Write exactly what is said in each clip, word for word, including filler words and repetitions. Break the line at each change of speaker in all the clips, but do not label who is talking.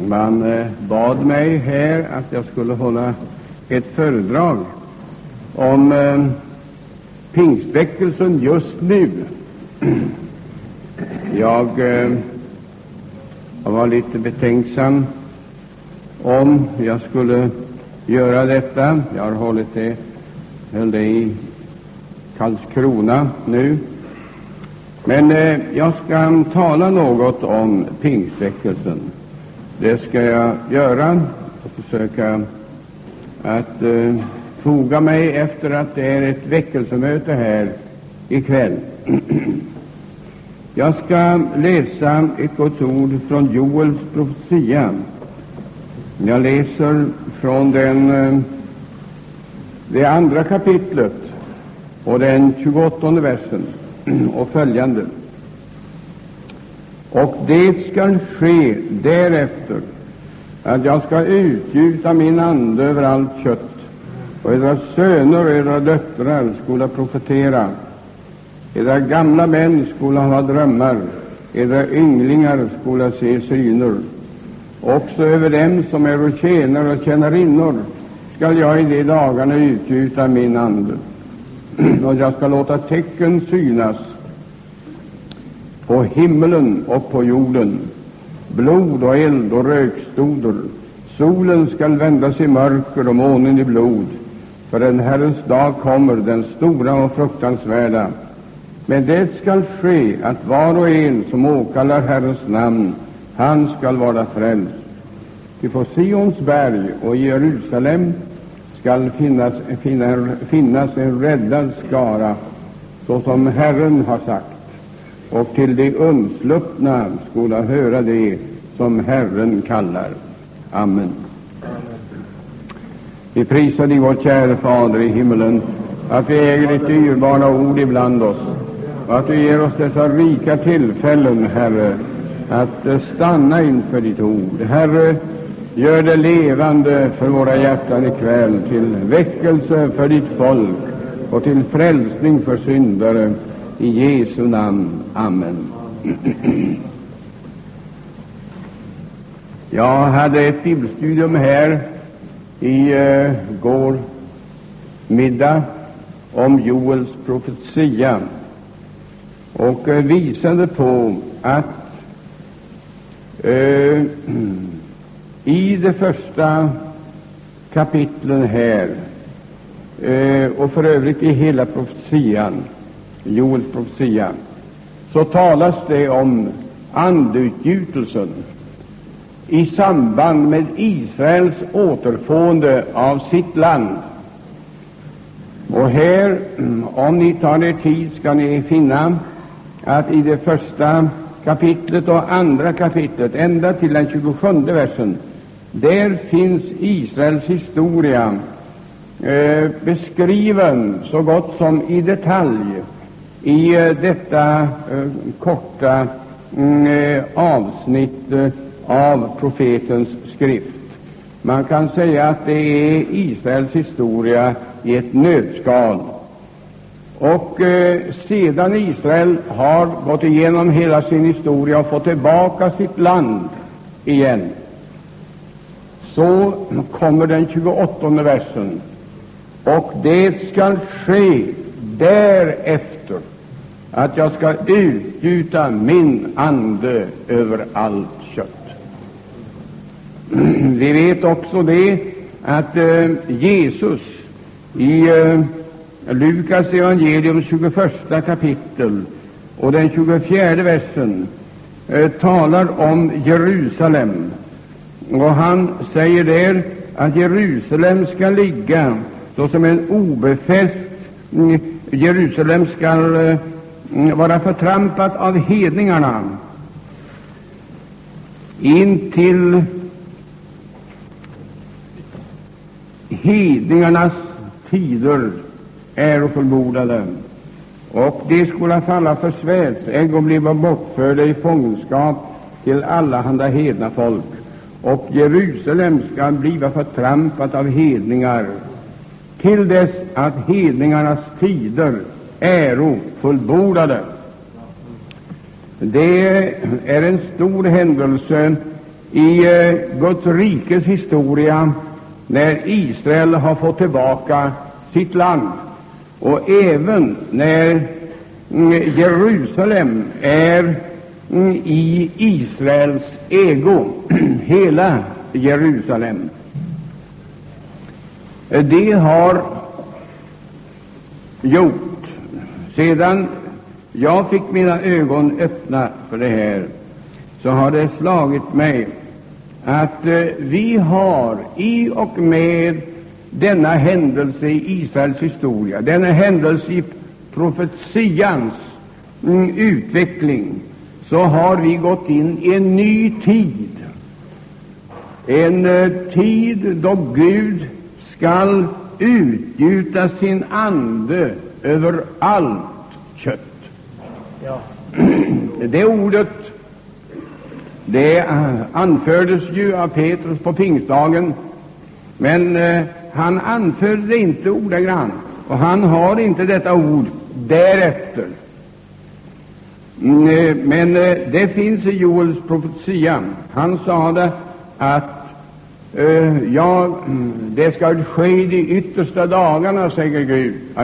Man eh, bad mig här att jag skulle hålla ett föredrag om eh, pingstväckelsen just nu. Jag eh, var lite betänksam om jag skulle göra detta. Jag har hållit det, höll det i Karlskrona nu. Men eh, jag ska tala något om pingstväckelsen. Det ska jag göra och försöka att eh, foga mig efter att det är ett väckelsemöte här ikväll. Jag ska läsa ett Guds ord från Joels profetia. Jag läser från den, eh, det andra kapitlet och den tjugoåttonde versen och följande. Och det skall ske därefter att jag ska utgjuta min ande över allt kött, och era söner och era döttrar skola profetera, era gamla män skola ha drömmar, era ynglingar skola se syner. Också över dem som är tjänare och tjänarinnor skall jag i de dagarna utgjuta min ande, och jag ska låta tecken synas på himmelen och på jorden, blod och eld och rökstoder. Solen skall vändas i mörker och månen i blod, för en Herrens dag kommer, den stora och fruktansvärda. Men det skall ske att var och en som åkallar Herrens namn, han skall vara frälst. Ty på Sions berg och i Jerusalem skall finnas, finna, finnas en räddad skara, så som Herren har sagt, och till de undsluppna skola höra det som Herren kallar. Amen. Vi prisar dig, vår kära Fader i himmelen, att vi äger ditt dyrbara ord ibland oss, och att du ger oss dessa rika tillfällen, Herre, att stanna inför ditt ord. Herre, gör det levande för våra hjärtan ikväll, till väckelse för ditt folk och till frälsning för syndare. I Jesu namn. Amen. Jag hade ett bibelstudium här i uh, går middag om Joels profetia och uh, visade på att uh, i det första kapitlen här uh, och för övrigt i hela profetian, Joels profetia, så talas det om andeutgjutelsen i samband med Israels återfående av sitt land. Och här, om ni tar er tid, ska ni finna att i det första kapitlet och andra kapitlet, ända till den tjugosjunde versen, där finns Israels historia eh, beskriven så gott som i detalj i eh, detta eh, korta eh, avsnitt eh, av profetens skrift. Man kan säga att det är Israels historia i ett nötskal. Och eh, sedan Israel har gått igenom hela sin historia och fått tillbaka sitt land igen, så kommer den tjugoåttonde versen. Och det skall ske därefter att jag ska utgjuta min ande över allt kött. Vi vet också det att eh, Jesus i eh, Lukas evangelium tjugoförsta kapitel och den tjugofjärde versen eh, talar om Jerusalem, och han säger där att Jerusalem ska ligga såsom en obefäst, mm, Jerusalem skall eh, vara förtrampat av hedningarna in till hedningarnas tider är fullbordade, och de skulle falla för svärdsägg och bliva bortförda i fångenskap till allehanda hedna folk, och Jerusalem skall bliva förtrampat av hedningar till dess att hedningarnas tider äro fullbordade. Det är en stor händelse i eh, Guds rikes historia, när Israel har fått tillbaka sitt land, och även när mm, Jerusalem är mm, i Israels ägo, hela Jerusalem. Det har gjort, sedan jag fick mina ögon öppna för det här, så har det slagit mig att eh, vi har i och med denna händelse i Israels historia, denna händelse i profetians mm, utveckling, så har vi gått in i en ny tid, en eh, tid då Gud skall utgjuta sin ande över allt kött. Ja. Det ordet, det anfördes ju av Petrus på pingstdagen, men eh, han anförde det inte ordagrant, och han har inte detta ord därefter. Mm, men eh, det finns i Joels profetia. Han sade att eh, ja, det ska ske i de yttersta dagarna, säger Gud, att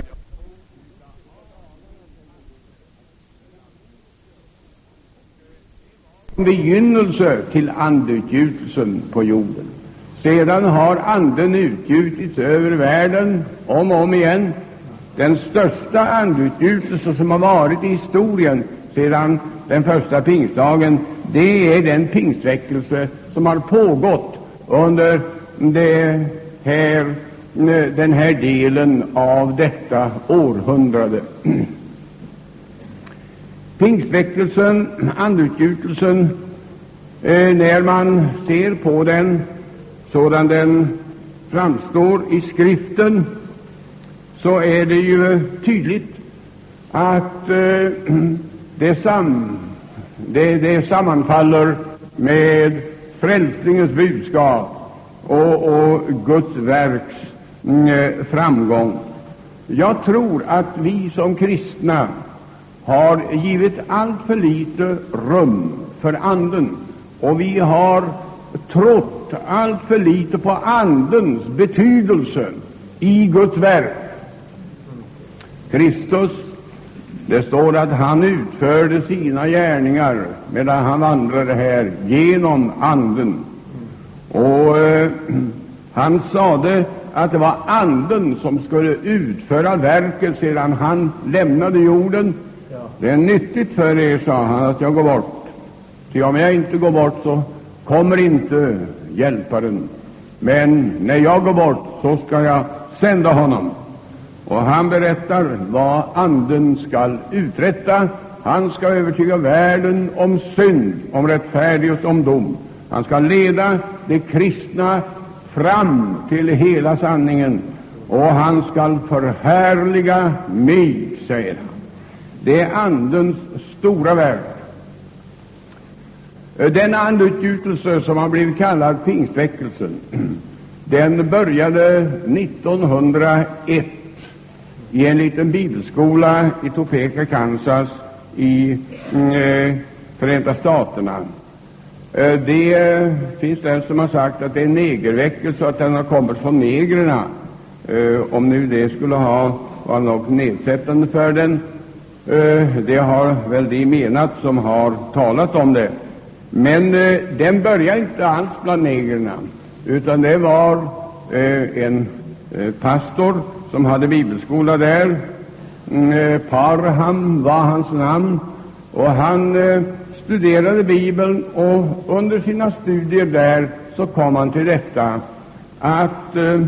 begynnelse till andeutgjutelsen på jorden. Sedan har anden utgjutits över världen om och om igen. Den största andeutgjutelse som har varit i historien sedan den första pingstdagen, det är den pingstväckelse som har pågått under det här, den här delen av detta århundrade. Pingstväckelsen, andeutgjutelsen, eh, när man ser på den sådan den framstår i skriften, så är det ju tydligt att eh, det, sam, det, det sammanfaller med frälsningens budskap och, och Guds verks eh, framgång. Jag tror att vi som kristna har givit allt för lite rum för anden, och vi har trott allt för lite på andens betydelse i Guds verk. Kristus, det står att han utförde sina gärningar medan han vandrade här genom anden, och eh, han sade att det var anden som skulle utföra verket sedan han lämnade jorden. Det är nyttigt för er, sa han, att jag går bort. Ty om jag inte går bort, så kommer inte hjälparen. Men när jag går bort, så ska jag sända honom. Och han berättar vad anden skall uträtta. Han ska övertyga världen om synd, om rättfärdighet, om dom. Han ska leda de kristna fram till hela sanningen, och han skall förhärliga mig, säger han. Det är andens stora verk. Den andeutgjutelse som har blivit kallad pingstväckelsen, den började nittonhundraett i en liten bibelskola i Topeka, Kansas i eh, Förenta staterna. Eh, det eh, finns den som har sagt att det är en negerväckelse och att den har kommit från negrerna. Eh, om nu det skulle ha varit något nedsättande för den, eh, det har väl de menat som har talat om det. Men eh, den började inte alls bland negrerna, utan det var eh, en eh, pastor som hade bibelskola där. Eh, Parham var hans namn, och han eh, studerade Bibeln, och under sina studier där så kom han till detta att eh,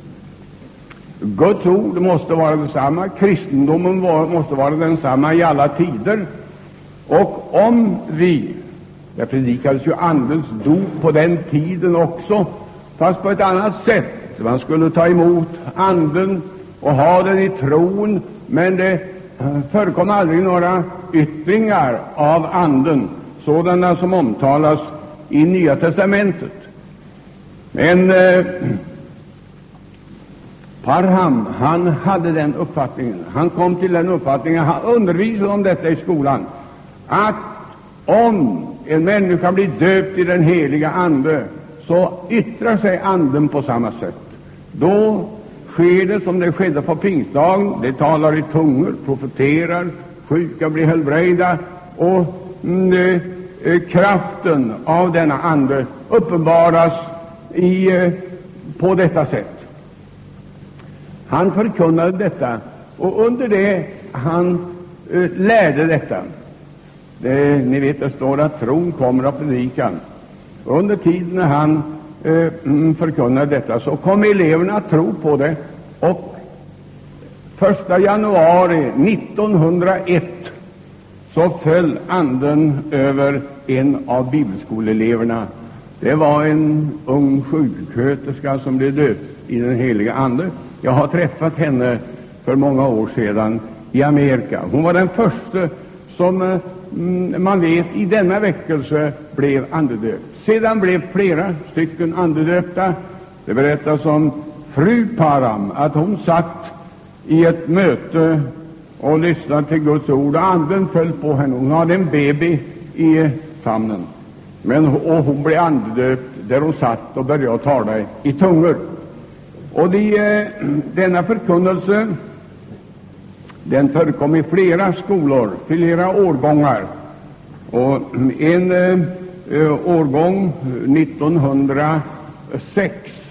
Guds ord måste vara detsamma, kristendomen var, måste vara densamma i alla tider, och om vi, det predikades ju andens dop på den tiden också, fast på ett annat sätt. Man skulle ta emot anden och ha den i tron, men det förekom aldrig några yttringar av anden, sådana som omtalas i Nya testamentet. Men eh, Parham, han hade den uppfattningen, han kom till den uppfattningen, han undervisade om detta i skolan, att om en människa blir döpt i den heliga Ande, så yttrar sig Anden på samma sätt. Då sker det som det skedde på pingstdagen. Det talar i tungor, profeterar, sjuka blir helbrägda, och mm, eh, kraften av denna Ande uppenbaras i, eh, på detta sätt. Han förkunnade detta, och under det han eh, lärde detta, det, ni vet, det står att tron kommer av predikan. Och under tiden när han eh, förkunnade detta, så kom eleverna att tro på det, och första januari nittonhundraett så föll Anden över en av bibelskoleeleverna. Det var en ung sjuksköterska som blev döpt i den heliga Ande. Jag har träffat henne för många år sedan i Amerika. Hon var den första som mm, man vet i denna väckelse blev andedöpt. Sedan blev flera stycken andedöpta. Det berättas om fru Parham att hon satt i ett möte och lyssnade till Guds ord, och Anden föll på henne. Hon hade en baby i famnen, men och hon blev andedöpt där hon satt och började tala i tungor. Och de, denna förkunnelse, den förekom i flera skolor, flera årgångar. Och en eh, årgång nittonhundrasex,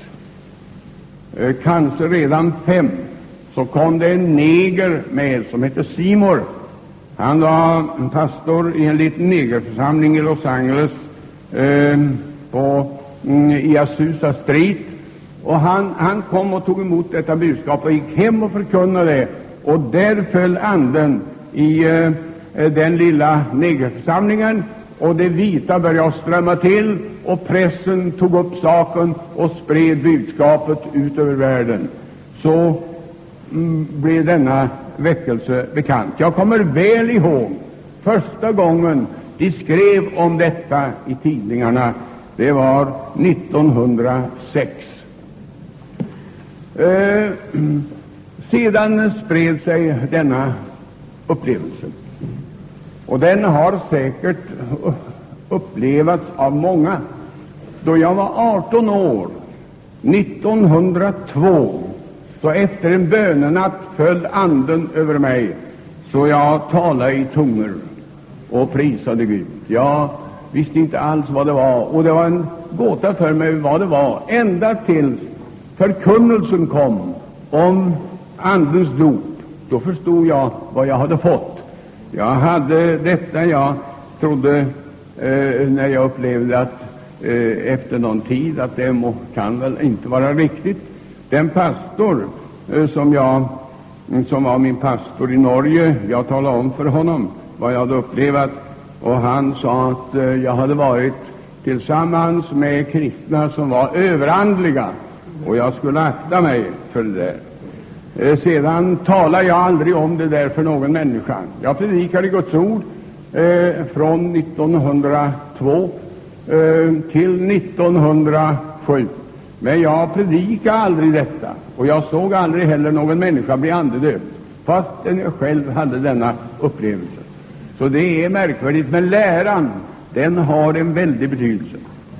eh, kanske redan fem, så kom det en neger med som hette Seymour. Han var pastor i en liten negerförsamling i Los Angeles, eh, på, mm, i Azusa Street. Och han, han kom och tog emot detta budskap och gick hem och förkunnade det. Och där föll Anden i eh, den lilla negerförsamlingen, och det vita började strömma till, och pressen tog upp saken och spred budskapet ut över världen. Så mm, blev denna väckelse bekant. Jag kommer väl ihåg första gången de skrev om detta i tidningarna. Det var nittonhundrasex. Eh, sedan spred sig denna upplevelse, och den har säkert upplevats av många. Då jag var arton år nittonhundratvå, så efter en bönenatt föll Anden över mig, så jag talade i tungor och prisade Gud. Jag visste inte alls vad det var, och det var en gåta för mig vad det var, ända tills förkunnelsen kom om Andens dop. Då förstod jag vad jag hade fått. Jag hade detta, jag trodde eh, när jag upplevde att eh, efter någon tid att det må, kan väl inte vara riktigt. Den pastor eh, som jag som var min pastor i Norge, jag talade om för honom vad jag hade upplevt, och han sa att eh, jag hade varit tillsammans med kristna som var överandliga, och jag skulle akta mig för det där. Eh, sedan talar jag aldrig om det där för någon människa. Jag predikade Guds ord eh, från nittonhundratvå eh, till nittonhundrasju. Men jag predikade aldrig detta, och jag såg aldrig heller någon människa bli andedöpt, fastän jag själv hade denna upplevelse. Så det är märkvärdigt, men läran, den har en väldig betydelse.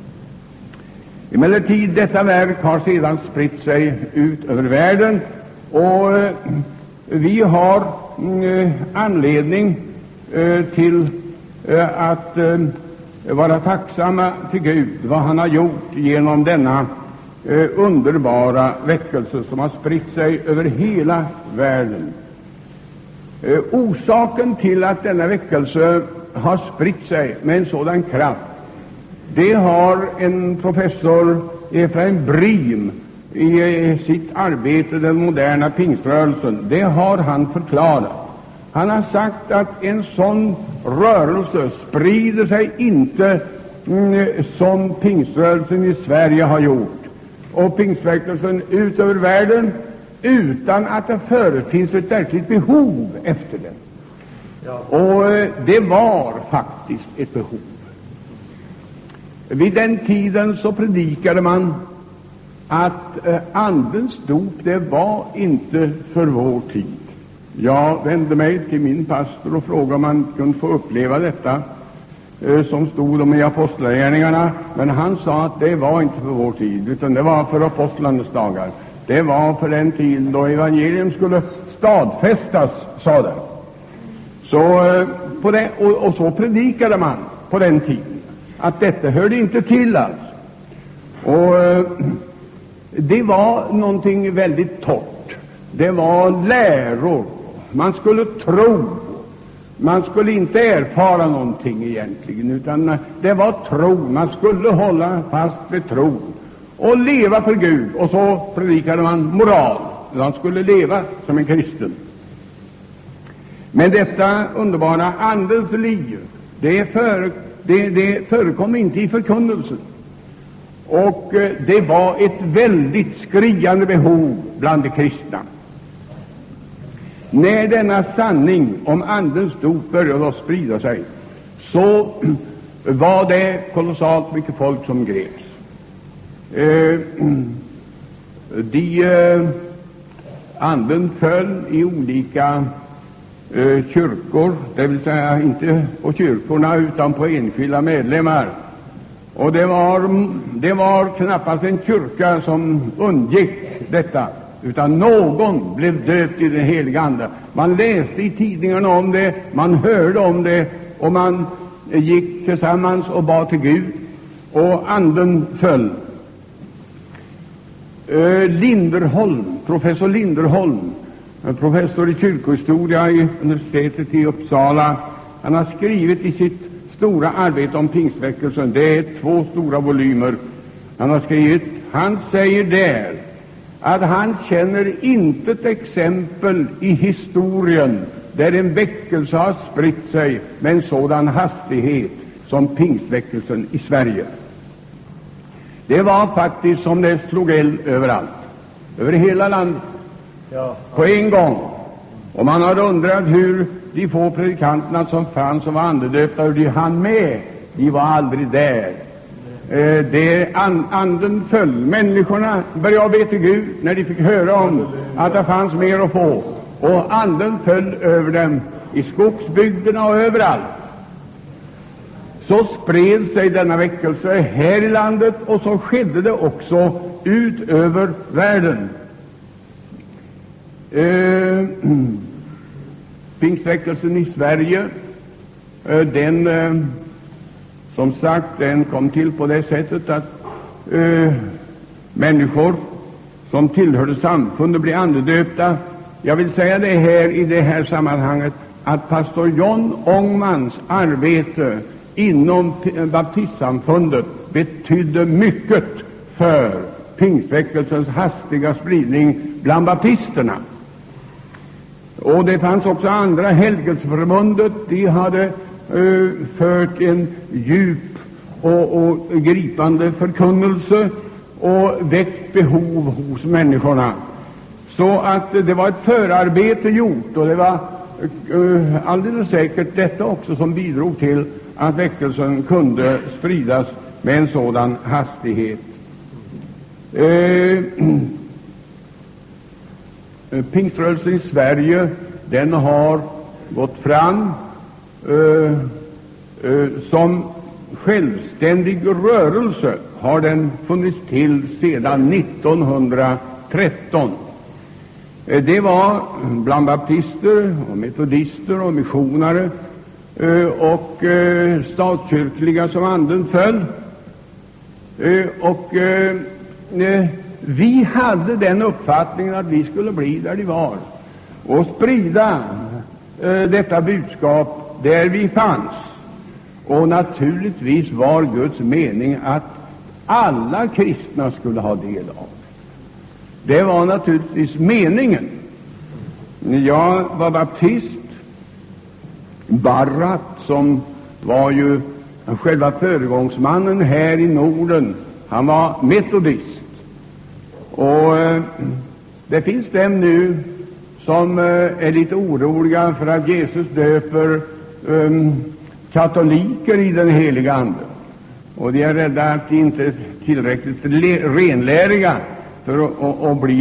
Emellertid, detta verk har sedan spritt sig ut över världen, och eh, vi har eh, anledning eh, till eh, att eh, vara tacksamma till Gud, vad han har gjort genom denna eh, underbara väckelse som har spritt sig över hela världen. Eh, orsaken till att denna väckelse har spritt sig med en sådan kraft, det har en professor Efraim Briem i sitt arbete Den moderna pingströrelsen, det har han förklarat. Han har sagt att en sån rörelse sprider sig inte mm, som pingströrelsen i Sverige har gjort och pingstväckelsen ut över världen, utan att det förefinns ett verkligt behov efter den. Ja. Och eh, det var faktiskt ett behov. Vid den tiden så predikade man att eh, Andens dop, det var inte för vår tid. Jag vände mig till min pastor och frågade om man kunde få uppleva detta. eh, som stod om i apostlagärningarna, men han sa att det var inte för vår tid, utan det var för apostlarnas dagar. Det var för den tiden då evangelium skulle stadfästas, sa det. Så, eh, på det, och, och så predikade man på den tiden att detta hörde inte till alls. Och eh, det var någonting väldigt torrt. Det var läror. Man skulle tro. Man skulle inte erfara någonting egentligen, utan det var tro. Man skulle hålla fast vid tro och leva för Gud. Och så predikade man moral. Man skulle leva som en kristen. Men detta underbara andens liv, det, för, det, det förekom inte i förkunnelsen. Och det var ett väldigt skriande behov bland de kristna. När denna sanning om andens dop började att sprida sig, så var det kolossalt mycket folk som greps. Eh, de eh, anden föll i olika eh, kyrkor, det vill säga inte på kyrkorna utan på enskilda medlemmar. Och det var, det var knappast en kyrka som undgick detta, utan någon blev döpt i den heliga Ande. Man läste i tidningarna om det, man hörde om det, och man gick tillsammans och bad till Gud, och anden föll. Eh, Linderholm, professor Linderholm, professor i kyrkohistoria i universitetet i Uppsala, han har skrivit i sitt stora arbete om pingstväckelsen, det är två stora volymer han har skrivit. Han säger där att han känner inte ett exempel i historien där en väckelse har spritt sig med en sådan hastighet som pingstväckelsen i Sverige. Det var faktiskt som det slog eld överallt, över hela landet, på en gång. Och man har undrat hur de få predikanterna som fanns och var andedöpta, hur de hann med. De var aldrig där. Eh, det and, anden föll. Människorna började be till Gud när de fick höra om att det fanns mer att få. Och anden föll över dem i skogsbygderna och överallt. Så spred sig denna väckelse här i landet, och så skedde det också ut över världen. Eh, Pingstväckelsen i Sverige, eh, den eh, som sagt, den kom till på det sättet att eh, människor som tillhörde samfundet blev andedöpta. Jag vill säga det här i det här sammanhanget, att pastor John Ångmans arbete inom baptistsamfundet betydde mycket för pingstväckelsens hastiga spridning bland baptisterna. Och det fanns också andra. Helgelseförbundet, de hade uh, fört en djup och, och gripande förkunnelse och väckt behov hos människorna. Så att det var ett förarbete gjort, och det var uh, alldeles säkert detta också som bidrog till att väckelsen kunde spridas med en sådan hastighet. Uh, Pingströrelsen i Sverige, den har gått fram uh, uh, som självständig rörelse, har den funnits till sedan nittonhundratretton. Uh, det var bland baptister och metodister och missionare uh, och uh, statskyrkliga som anden föll. Uh, och uh, uh, Vi hade den uppfattningen att vi skulle bli där de var och sprida eh, detta budskap där vi fanns. Och naturligtvis var Guds mening att alla kristna skulle ha del av. Det var naturligtvis meningen. Jag var baptist. Barrat, som var ju själva föregångsmannen här i Norden, han var metodist. Och eh, det finns dem nu som eh, är lite oroliga för att Jesus döper eh, katoliker i den heliga Ande. Och de är rädda att de inte är tillräckligt renläriga för att, att, att bli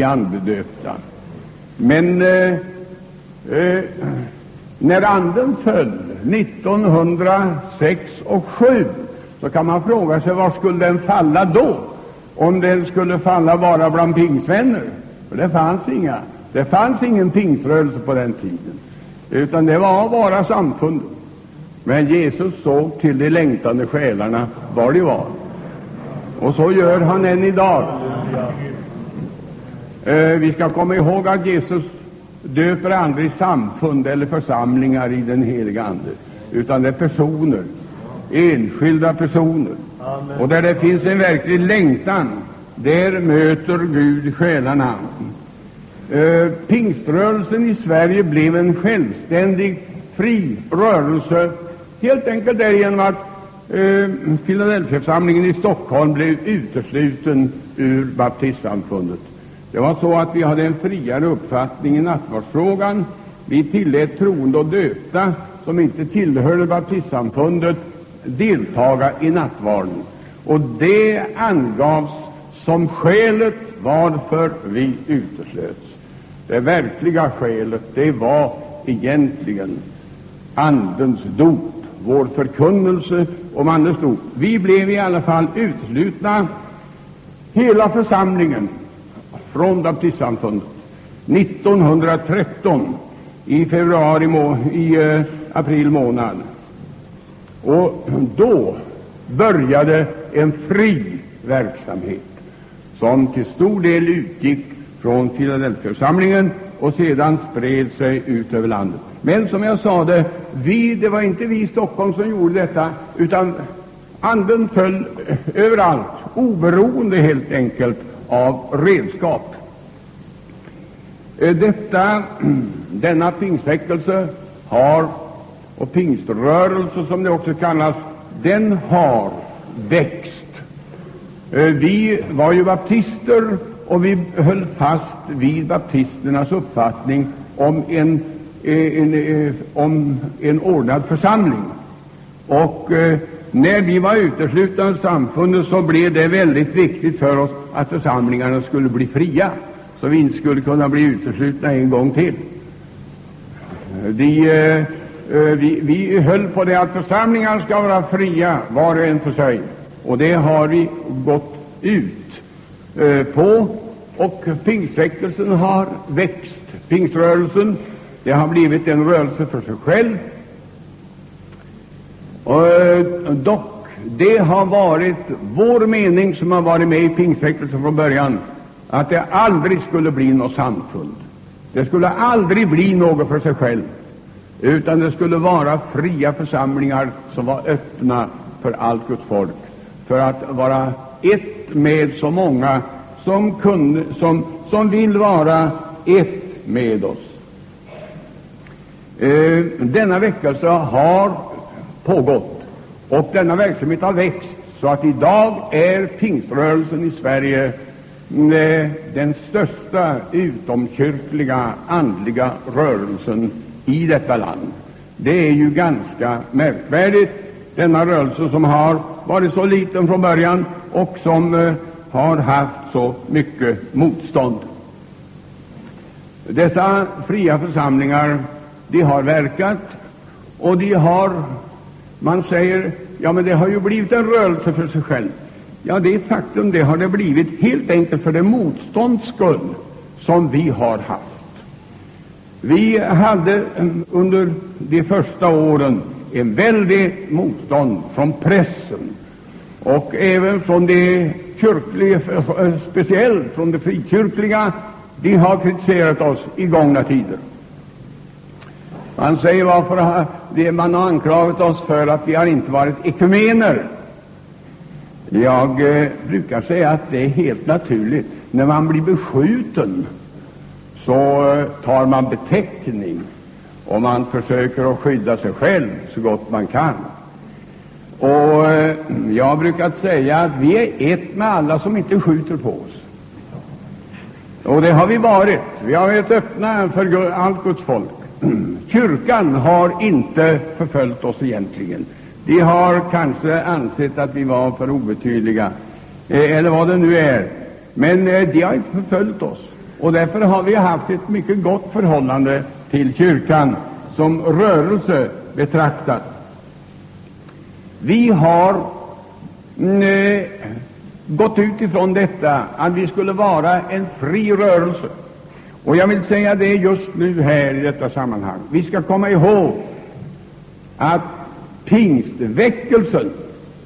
andedöpta. Men eh, eh, när anden föll, nittonhundrasex och sju, så kan man fråga sig var skulle den falla då, om den skulle falla bara bland pingsvänner. För det fanns inga, det fanns ingen pingsrörelse på den tiden, utan det var bara samfundet. Men Jesus såg till de längtande själarna var de var, och så gör han än idag. Eh, vi ska komma ihåg att Jesus döper aldrig samfund eller församlingar i den heliga Ande, utan det är personer, enskilda personer. Amen. Och där det finns en verklig längtan, där möter Gud själarna. Eh, pingströrelsen i Sverige blev en självständig, fri rörelse, helt enkelt därigenom att eh, Filadelfiaförsamlingen i Stockholm blev utesluten ur baptistsamfundet. Det var så att vi hade en friare uppfattning i nattvardsfrågan. Vi tillät troende och döpta som inte tillhörde baptistsamfundet deltaga i nattvarden, och det angavs som skälet varför vi uteslöts. Det verkliga skälet, det var egentligen Andens dop, vår förkunnelse om Andens dop. Vi blev i alla fall uteslutna, hela församlingen, från baptistsamfundet nittonhundratretton i februari må, i eh, april månad. Och då började en fri verksamhet som till stor del utgick från Filadelfiaförsamlingen och sedan spred sig ut över landet. Men som jag sade, vi, det var inte vi i Stockholm som gjorde detta, utan Anden föll överallt, oberoende helt enkelt av redskap. Detta, denna pingstväckelse har, och pingströrelse som det också kallas, den har växt. Vi var ju baptister, och vi höll fast vid baptisternas uppfattning om en, en, en, om en ordnad församling. Och eh, när vi var uteslutna ur samfundet, så blev det väldigt viktigt för oss att församlingarna skulle bli fria, så vi inte skulle kunna bli uteslutna en gång till. De, eh, vi, vi höll på det att församlingarna ska vara fria var och en för sig, och det har vi gått ut eh, på, och pingstväckelsen har växt. Pingströrelsen, det har blivit en rörelse för sig själv. Och, eh, dock, det har varit vår mening som har varit med i pingstväckelsen från början, att det aldrig skulle bli något samfund. Det skulle aldrig bli något för sig själv, utan det skulle vara fria församlingar som var öppna för allt Guds folk, för att vara ett med så många som, kunde, som, som vill vara ett med oss. Eh, denna väckelse har pågått, och denna verksamhet har växt, så att idag är pingströrelsen i Sverige eh, den största utomkyrkliga andliga rörelsen i detta land. Det är ju ganska märkvärdigt, denna rörelse som har varit så liten från början och som eh, har haft så mycket motstånd. Dessa fria församlingar, de har verkat, och de har, man säger, ja men det har ju blivit en rörelse för sig själv. Ja, det är faktum, det har det blivit helt enkelt för det motstånds skull som vi har haft. Vi hade under de första åren en väldigt motstånd från pressen, och även från det kyrkliga, speciellt från det frikyrkliga. De har kritiserat oss i gångna tider. Man säger varför det, man har anklagat oss för att vi har inte varit ekumener. Jag eh, brukar säga att det är helt naturligt. När man blir beskjuten så eh, tar man beteckning, och man försöker att skydda sig själv så gott man kan. Och eh, jag brukar säga att vi är ett med alla som inte skjuter på oss. Och det har vi varit. Vi har varit öppna för allt Guds folk. Kyrkan har inte förföljt oss egentligen. De har kanske ansett att vi var för obetydliga, eh, eller vad det nu är. Men eh, de har inte förföljt oss. Och därför har vi haft ett mycket gott förhållande till kyrkan som rörelse betraktat. Vi har mm, gått ut ifrån detta att vi skulle vara en fri rörelse. Och jag vill säga det just nu här i detta sammanhang. Vi ska komma ihåg att pingstväckelsen,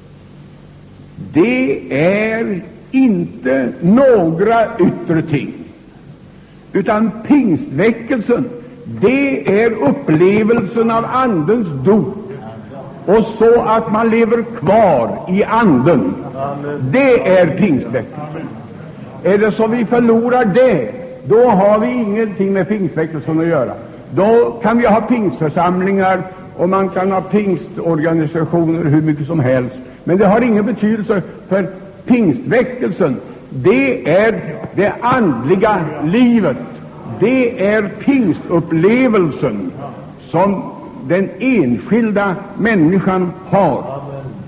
det är inte några yttre ting, utan pingstväckelsen, det är upplevelsen av Andens dop, och så att man lever kvar i Anden. Det är pingstväckelsen. Är det så vi förlorar det, då har vi ingenting med pingstväckelsen att göra. Då kan vi ha pingstförsamlingar och man kan ha pingstorganisationer hur mycket som helst, men det har ingen betydelse, för pingstväckelsen, det är det andliga livet. Det är pingstupplevelsen som den enskilda människan har.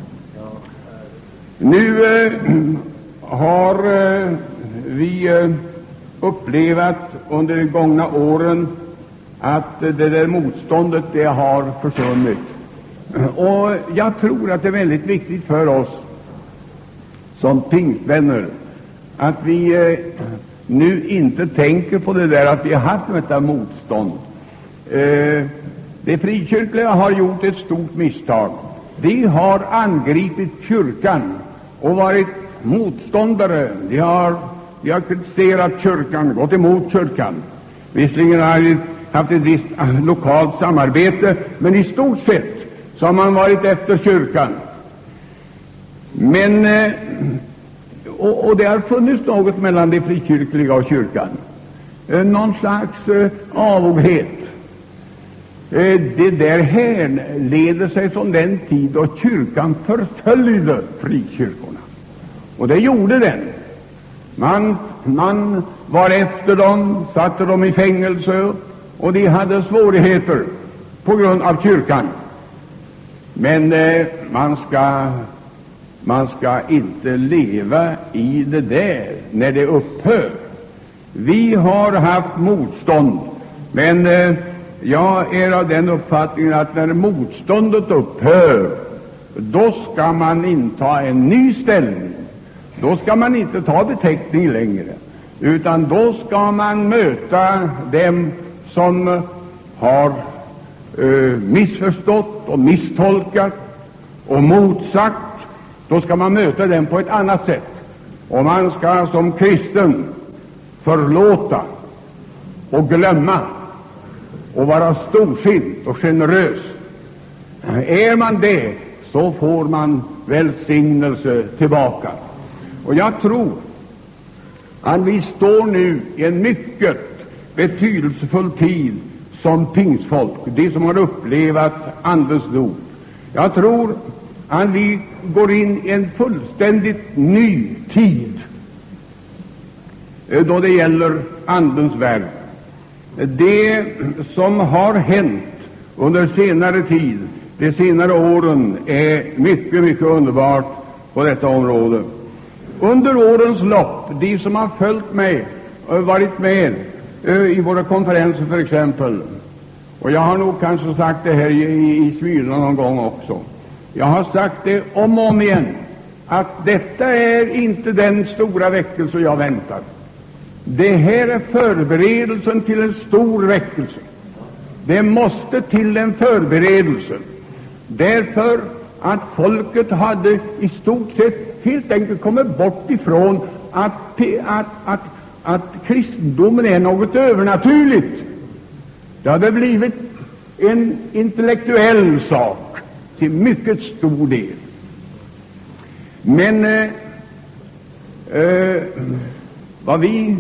Nu eh, har eh, vi eh, upplevat under de gångna åren att det där motståndet, det har försvunnit. Och jag tror att det är väldigt viktigt för oss som pingstvänner att vi eh, nu inte tänker på det där att vi har haft detta motstånd. Eh, de frikyrkliga har gjort ett stort misstag. De har angripit kyrkan och varit motståndare. De har, de har kritiserat kyrkan, gått emot kyrkan. Visserligen har de haft ett visst lokalt samarbete, men i stort sett så har man varit efter kyrkan. Men eh, och, och det har funnits något mellan de frikyrkliga och kyrkan, eh, någon slags eh, avoghet. Eh, det där här leder sig från den tid då kyrkan förföljde frikyrkorna, och det gjorde den. Man, man var efter dem, satte dem i fängelse, och de hade svårigheter på grund av kyrkan. Men eh, man ska man ska inte leva i det där när det upphör. Vi har haft motstånd, men eh, jag är av den uppfattningen att när motståndet upphör, då ska man inta en ny ställning. Då ska man inte ta beteckning längre, utan då ska man möta dem som har eh, missförstått och misstolkat och motsagt. Då ska man möta dem på ett annat sätt, och man ska som kristen förlåta och glömma och vara storsint och generös. Är man det, så får man välsignelse tillbaka. Och jag tror att vi står nu i en mycket betydelsefull tid som pingstfolk, de som har upplevat Andens dop. Jag tror att vi går in i en fullständigt ny tid då det gäller Andens verk. Det som har hänt under senare tid, de senare åren, är mycket, mycket underbart på detta område. Under årens lopp, de som har följt mig och varit med i våra konferenser för exempel, och jag har nog kanske sagt det här i, i, i Smyrna någon gång också, jag har sagt det om och om igen, att detta är inte den stora väckelse jag väntar. Det här är förberedelsen till en stor väckelse. Det måste till en förberedelse, därför att folket hade i stort sett helt enkelt kommit bort ifrån att, att, att, att kristendomen är något övernaturligt. Det hade blivit en intellektuell sak till mycket stor del. Men eh, eh, vad vi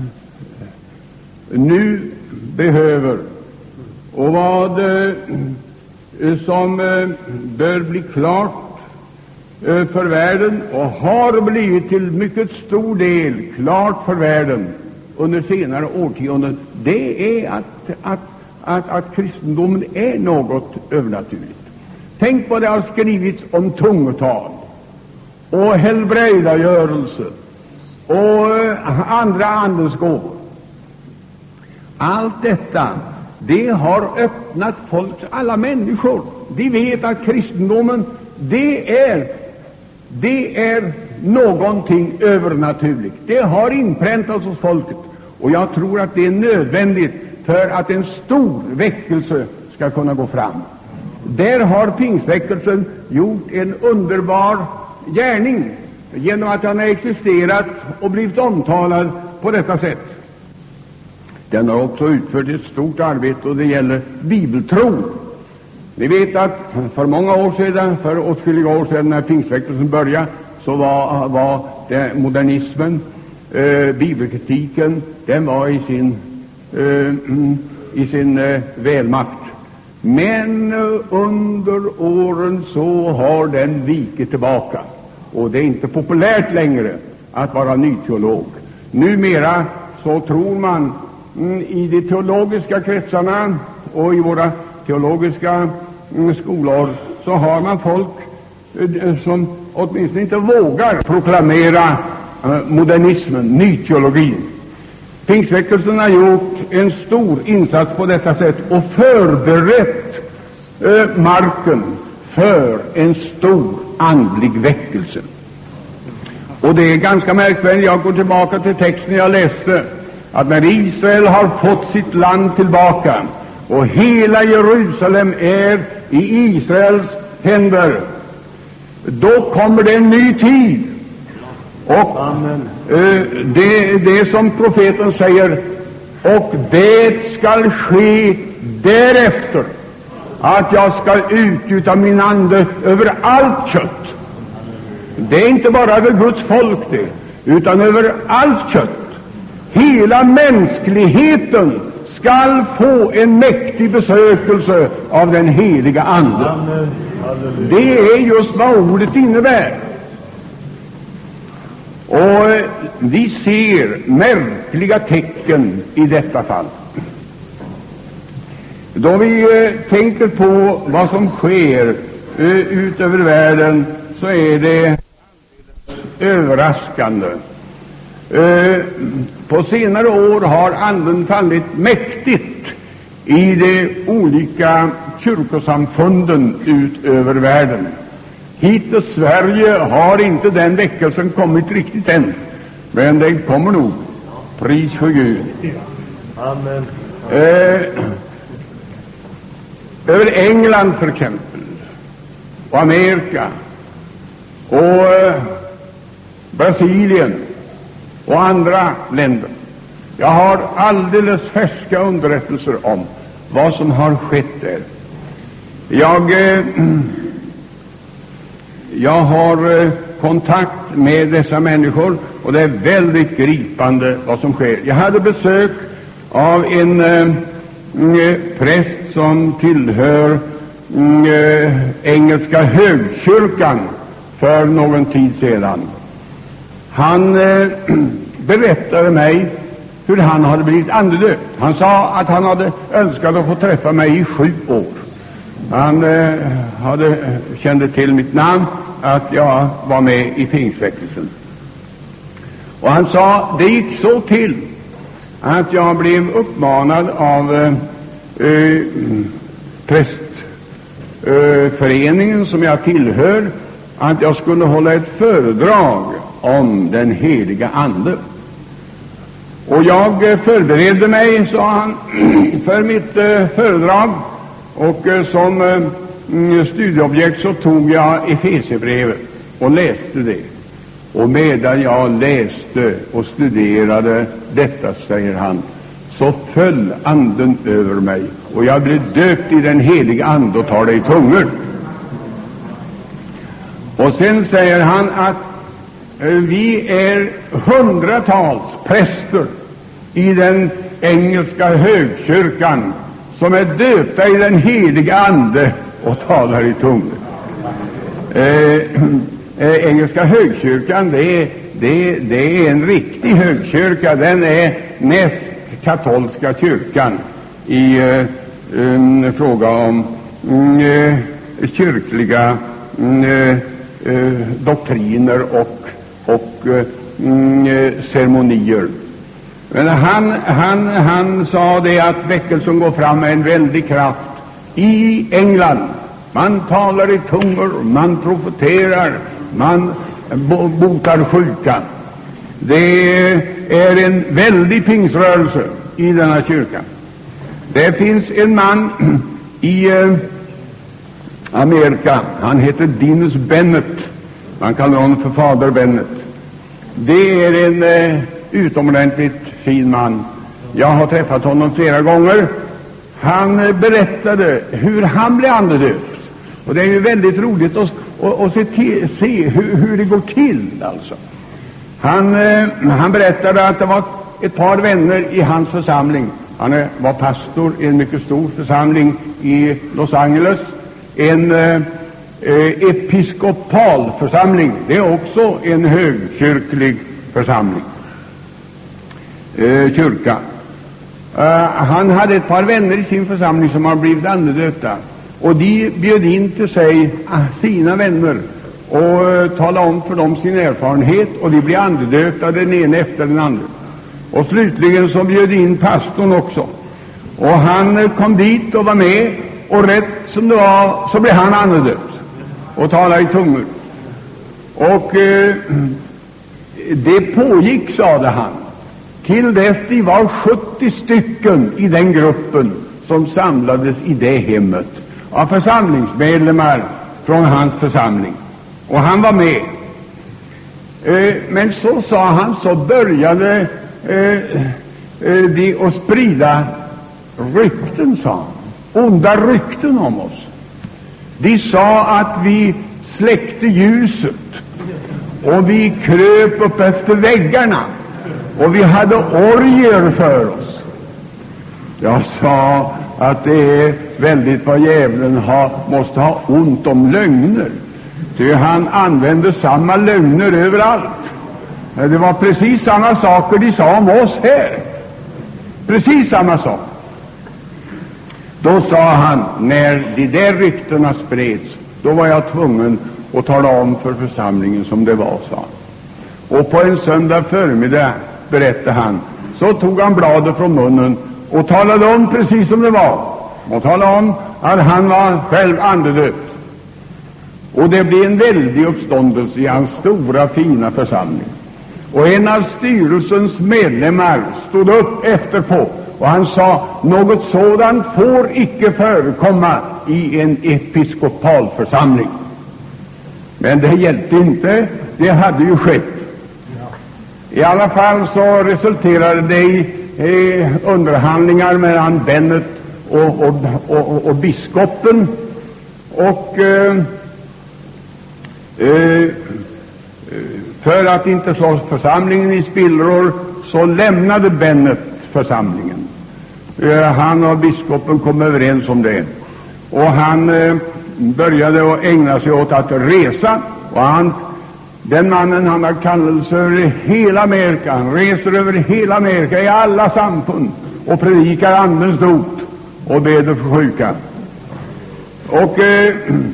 nu behöver och vad eh, som eh, bör bli klart eh, för världen, och har blivit till mycket stor del klart för världen under senare årtionden, det är att, att, att, att kristendomen är något övernaturligt. Tänk vad det har skrivits om tungotal och helbrägdagörelse och eh, andra andens gåvor. Allt detta, det har öppnat folks, alla människor, de vet att kristendomen, det är, det är någonting övernaturligt. Det har inpräntats hos folket, och jag tror att det är nödvändigt för att en stor väckelse ska kunna gå fram. Där har pingstväckelsen gjort en underbar gärning genom att den har existerat och blivit omtalad på detta sätt. Den har också utfört ett stort arbete, och det gäller bibeltron. Ni vet att för många år sedan, för åtskilliga år sedan när pingstväckelsen började, så var, var det modernismen, eh, bibelkritiken, den var i sin, eh, i sin eh, välmakt. Men under åren så har den vikit tillbaka, och det är inte populärt längre att vara nyteolog. Numera så tror man mm, i de teologiska kretsarna och i våra teologiska mm, skolor, så har man folk eh, som åtminstone inte vågar proklamera eh, modernismen, nyteologin. Pingstväckelsen har gjort en stor insats på detta sätt och förberett eh, marken för en stor andlig väckelse. Och det är ganska märkvärdigt. Jag går tillbaka till texten jag läste, att när Israel har fått sitt land tillbaka och hela Jerusalem är i Israels händer, då kommer det en ny tid. Och eh, det, det som profeten säger, och det skall ske därefter att jag skall utgjuta min ande över allt kött. Det är inte bara över Guds folk det, utan över allt kött. Hela mänskligheten skall få en mäktig besökelse av den heliga ande. Det är just vad ordet innebär. Och vi ser märkliga tecken i detta fall. Då vi eh, tänker på vad som sker eh, ut över världen, så är det överraskande. Eh, på senare år har anden fallit mäktigt i de olika kyrkosamfunden ut över världen. Hit till Sverige har inte den väckelsen kommit riktigt än, men den kommer nog. Pris för Gud. Amen. Eh, över England för exempel, och Amerika, och eh, Brasilien och andra länder. Jag har alldeles färska underrättelser om vad som har skett där. Jag eh, Jag har eh, kontakt med dessa människor, och det är väldigt gripande vad som sker. Jag hade besök av en eh, präst som tillhör eh, engelska högkyrkan för någon tid sedan. Han eh, berättade mig hur han hade blivit andedöpt. Han sa att han hade önskat att få träffa mig i sju år. Han eh, hade, kände till mitt namn, att jag var med i pingstväckelsen. Och han sa, det gick så till att jag blev uppmanad av eh, eh, prästföreningen eh, som jag tillhör, att jag skulle hålla ett föredrag om den heliga ande. Och jag eh, förberedde mig, sa han, för mitt eh, föredrag, och eh, som eh, studieobjekt så tog jag Efesierbrevet och läste det. Och medan jag läste och studerade detta, säger han, så föll anden över mig, och jag blev döpt i den heliga ande och talade i tungor. Och sen säger han att eh, vi är hundratals präster i den engelska högkyrkan som är döpta i den heliga ande och talar i tungor. Eh, eh, engelska högkyrkan, det är, det, det är en riktig högkyrka. Den är näst katolska kyrkan i eh, en fråga om eh, kyrkliga eh, eh, doktriner och, och eh, ceremonier. Men han, han, han sa det att väckelsen går fram med en väldig kraft i England, Man talar i tungor, man profeterar, man botar sjuka. Det är en väldig pingsrörelse i denna kyrka. Det finns en man i eh, Amerika, han heter Dennis Bennett, man kallar honom för fader Bennett. Det är en eh, utomordentligt fin man. Jag har träffat honom flera gånger. Han eh, berättade hur han blev andedöpt, och det är ju väldigt roligt att, att, att se, till, se hur, hur det går till alltså. Han, eh, han berättade att det var ett par vänner i hans församling. Han är, var pastor i en mycket stor församling i Los Angeles, en eh, episkopal församling. Det är också en högkyrklig församling, eh, kyrka. Uh, han hade ett par vänner i sin församling som har blivit andedöpta, och de bjöd in till sig uh, sina vänner och uh, talade om för dem sin erfarenhet, och de blev andedöpta den ena efter den andra. Och slutligen så bjöd in pastorn också, och han uh, kom dit och var med, och rätt som det var så blev han andedöpt och talade i tungor. Och uh, det pågick, sade han, till dess de var sjuttio stycken i den gruppen som samlades i det hemmet av församlingsmedlemmar från hans församling. Och han var med. Eh, men så sa han, så började eh, eh, de att sprida rykten, sa han. Onda rykten om oss. De sa att vi släckte ljuset, och vi kröp upp efter väggarna, och vi hade orger för oss. Jag sa att det är väldigt vad djävulen ha, måste ha ont om lögner, ty han använde samma lögner överallt. Det var precis samma saker de sa om oss här. Precis samma sak. Då sa han, när de där ryktena spreds, då var jag tvungen att tala om för församlingen som det var, sa han. Och på en söndag förmiddag, berättade han, så tog han bladet från munnen och talade om precis som det var, och talade om att han var själv andedöpt. Och det blev en väldig uppståndelse i hans stora fina församling, och en av styrelsens medlemmar stod upp efterpå, och han sa, något sådant får icke förekomma i en episkopal församling. Men det hjälpte inte, det hade ju skett. I alla fall så resulterade det i eh, underhandlingar mellan Bennett och, och, och, och biskopen, och eh, eh, för att inte slå församlingen i spillror så lämnade Bennett församlingen. Eh, han och biskopen kom överens om det, och han eh, började att ägna sig åt att resa, och han Den mannen, han har kallelse över hela Amerika. Han reser över hela Amerika i alla samfund och predikar andens dop och beder för sjuka. Och eh,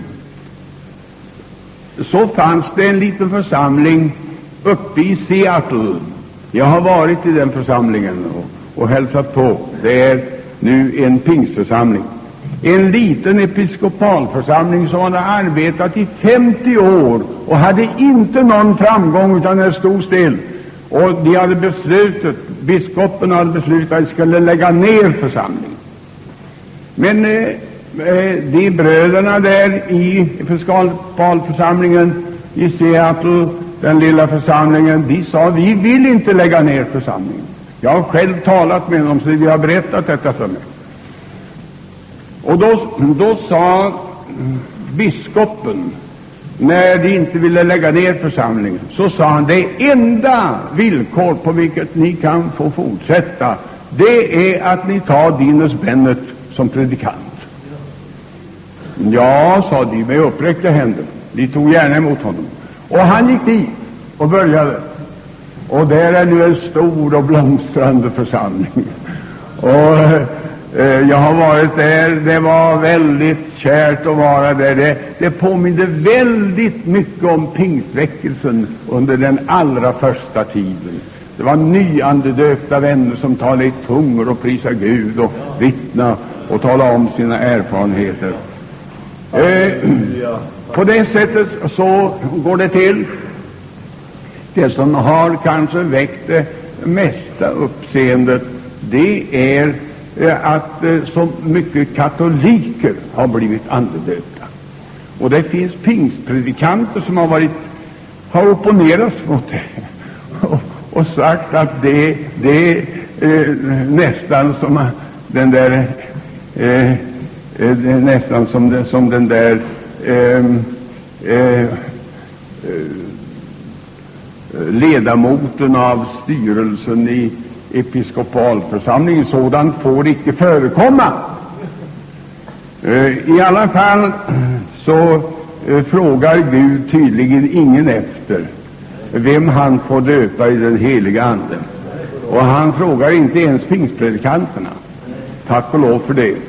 så fanns det en liten församling uppe i Seattle. Jag har varit i den församlingen och, och hälsat på. Det är nu en pingstförsamling. En liten episkopalförsamling som hade arbetat i femtio år och hade inte någon framgång, utan det stod still. Och de hade beslutat, biskopen hade beslutat att de skulle lägga ner församlingen. Men eh, de bröderna där i episkopalförsamlingen i Seattle, den lilla församlingen, de sa, vi vill inte lägga ner församlingen. Jag har själv talat med dem, så de har berättat detta för mig. Och då, då sa biskopen, när de inte ville lägga ner församlingen, så sa han, det enda villkor på vilket ni kan få fortsätta, det är att ni tar Dennis Bennett som predikant. Ja, sa de med uppräckta händer. De tog gärna emot honom. Och han gick dit och började. Och där är nu en stor och blomstrande församling. Och jag har varit där, det var väldigt kärt att vara där. Det, det påminner väldigt mycket om pingstväckelsen under den allra första tiden. Det var nyandedöpta vänner som talade i tungor och prisa Gud och vittna och tala om sina erfarenheter. Eh, på det sättet så går det till. Det som har kanske väckt det mesta uppseendet, det är eh, att eh, så mycket katoliker har blivit andedöpta. Och det finns pingstpredikanter som har varit har opponerats mot det och, och sagt att det, det är eh, nästan som den där eh, det är nästan som, det, som den där eh, eh, ledamoten av styrelsen i episkopalförsamlingen. Sådant får icke förekomma. Eh, I alla fall så eh, frågar Gud tydligen ingen efter vem han får döpa i den heliga anden. Och han frågar inte ens pingstpredikanterna. Tack och lov för det.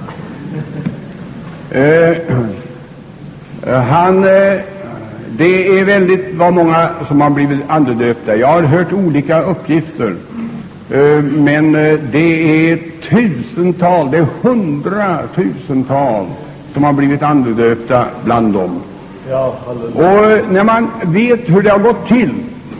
Eh, han, eh, det är väldigt vad många som har blivit andedöpta. Jag har hört olika uppgifter, eh, men eh, det är tusental, det är hundratusental som har blivit andedöpta bland dem. Ja, och när man vet hur det har gått till,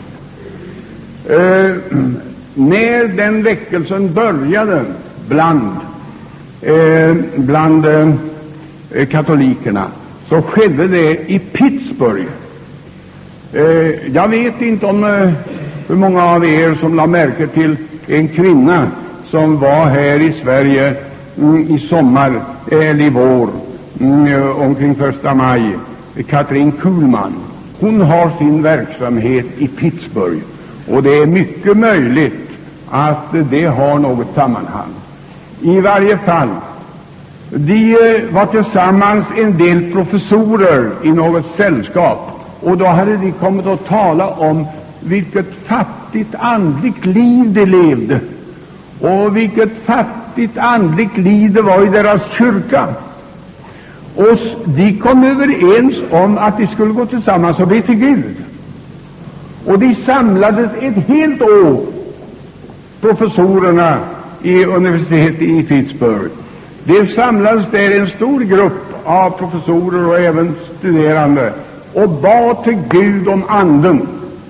eh, när den väckelsen började bland eh, bland eh, katolikerna, så skedde det i Pittsburgh. Eh, jag vet inte om eh, hur många av er som la märke till en kvinna som var här i Sverige mm, i sommar eller i vår mm, omkring första maj. Katrin Kuhlman. Hon har sin verksamhet i Pittsburgh, och det är mycket möjligt att det har något sammanhang. I varje fall, de var tillsammans en del professorer i något sällskap, och då hade de kommit att tala om vilket fattigt andligt liv de levde och vilket fattigt andligt liv det var i deras kyrka. Och de kom överens om att de skulle gå tillsammans och be till Gud. Och de samlades ett helt år, professorerna i universitetet i Pittsburgh. Det samlades där en stor grupp av professorer och även studerande och bad till Gud om anden.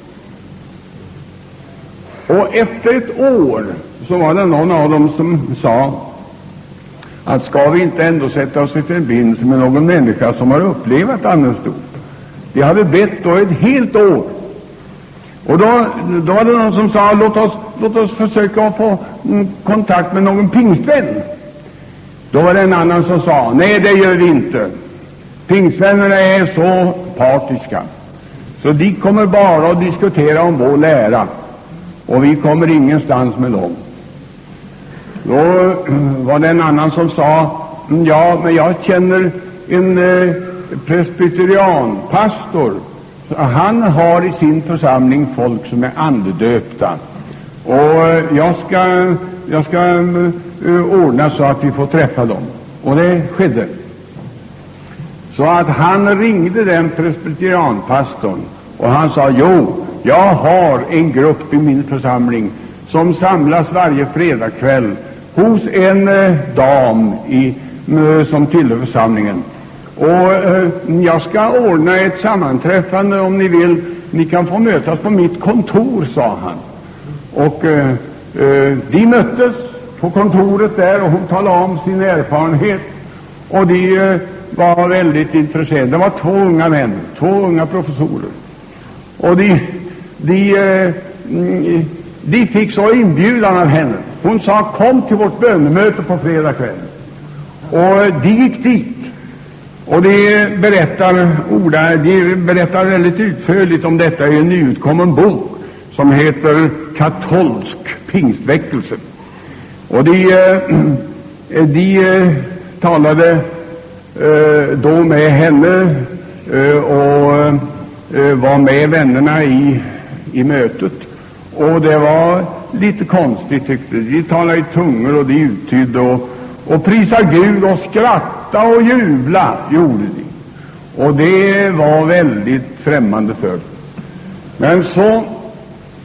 Och efter ett år så var det någon av dem som sa att ska vi inte ändå sätta oss i förbindelse med någon människa som har upplevt andens dop. De hade bett då ett helt år. Och då, då var det någon som sa, låt oss, låt oss försöka få mm, kontakt med någon pingstvän. Då var det en annan som sa, nej, det gör vi inte. Pingstvännerna är så partiska, så de kommer bara att diskutera om vår lära, och vi kommer ingenstans med dem. Då var det en annan som sa, ja, men jag känner en eh, presbyterianpastor. Han har i sin församling folk som är andedöpta, och jag ska, jag ska uh, ordna så att vi får träffa dem. Och det skedde. Så att han ringde den presbyterianpastorn, och han sa, jo, jag har en grupp i min församling som samlas varje fredagkväll hos en eh, dam i, eh, som tillhör församlingen. Och eh, jag ska ordna ett sammanträffande om ni vill. Ni kan få mötas på mitt kontor, sa han. Och eh, eh, de möttes på kontoret där, och hon talade om sin erfarenhet. Och de eh, var väldigt intresserade. Det var två unga män, två unga professorer. Och de, de, eh, de fick så inbjudan av henne. Hon sa, kom till vårt bönemöte på fredag kväll. Och de gick dit. Och de berättar, orda, de berättar väldigt utförligt om detta i en nyutkommen bok som heter Katolsk pingstväckelse. Och de, de talade då med henne och var med vännerna i, i mötet. Och det var lite konstigt, tyckte de. De talade i tungor och de uttydde och, och prisade Gud och skratta och jubla, gjorde de. Och det var väldigt främmande för dem. Men så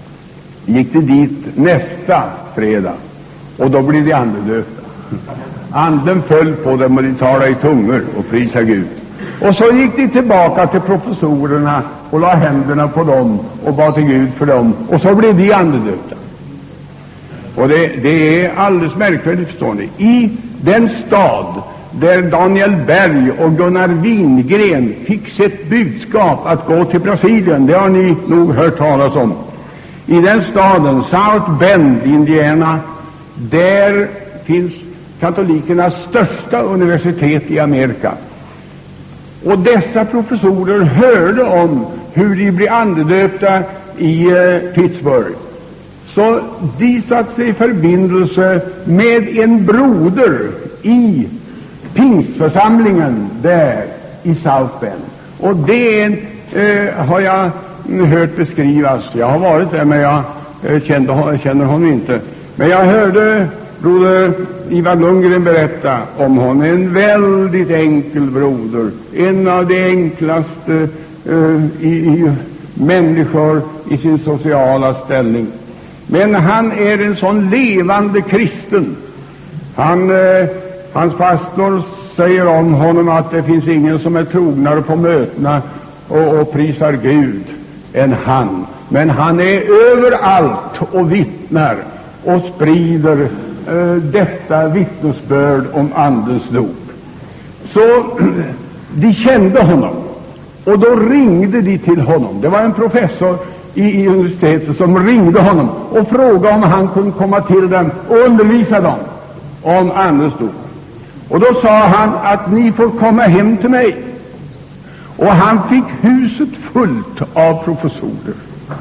gick de dit nästa fredag, och då blev de andedöpta. Anden föll på dem och de talade i tungor och prisade Gud. Och så gick de tillbaka till professorerna och la händerna på dem och bad till Gud för dem, och så blev de andedöpta. Och det, det är alldeles märkvärdigt, förstår ni. I den stad där Daniel Berg och Gunnar Wingren fick sitt budskap att gå till Brasilien, det har ni nog hört talas om. I den staden, South Bend, Indiana, där finns katolikernas största universitet i Amerika. Och dessa professorer hörde om hur de blev andedöpta i eh, Pittsburgh. Så de satte sig i förbindelse med en broder i pingstförsamlingen där i South Bend. Och det eh, har jag hört beskrivas. Jag har varit där, men jag eh, kände, känner honom inte. Men jag hörde broder Ivar Lundgren berätta om honom. En väldigt enkel broder, en av de enklaste uh, i, i människor i sin sociala ställning. Men han är en sån levande kristen. Han, uh, hans pastor säger om honom att det finns ingen som är trognare på mötena och, och prisar Gud än han. Men han är överallt och vittnar och sprider Uh, detta vittnesbörd om Andens dop. Så de kände honom, och då ringde de till honom. Det var en professor i, i universitetet som ringde honom och frågade om han kunde komma till dem och undervisa dem om Andens dop. Och då sa han att ni får komma hem till mig. Och han fick huset fullt av professorer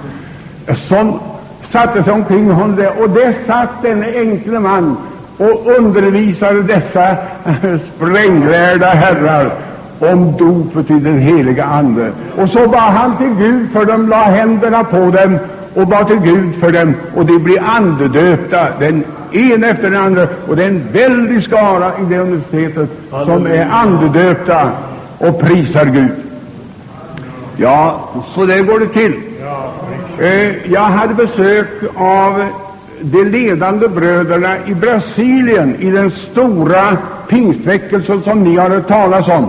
som satte sig omkring honom där, och där satt en enkle man och undervisade dessa sprängvärda herrar om dopet i den heliga Ande. Och så bad han till Gud för dem, la händerna på dem och bad till Gud för dem, och de blev andedöpta, den ena efter den andra. Och det är en väldig skara i det universitetet som är andedöpta och prisar Gud. Ja, så där går det till. Jag hade besök av de ledande bröderna i Brasilien i den stora pingstväckelsen som ni har hört talas om.